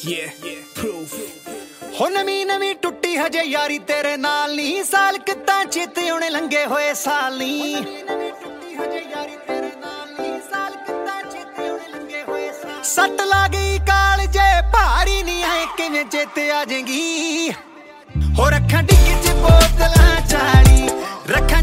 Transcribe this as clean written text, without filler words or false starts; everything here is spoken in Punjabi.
ਹੋ ਨਵੀਂ ਨਵੀਂ ਟੁੱਟੀ ਹਜੇ ਯਾਰੀ ਤੇਰੇ ਨਾਲ ਨੀ, ਸਾਲ ਕਿੱਦਾਂ ਚੇਤੇ ਆਉਣੇ ਲੰਘੇ ਹੋਏ ਸਾਲ ਨੀ। ਸੱਟ ਲਾ ਗਈ ਕਾਲ ਜੇ ਭਾਰੀ ਨੀ ਐ ਕਿਵੇਂ ਚੇਤੇ ਆ ਜਾਏਗੀ। ਹੋ ਰੱਖਾਂ ਡਿੱਗੀ ਚ ਬੋਤਲਾਂ ਚਾਲੀ, ਰੱਖਾਂ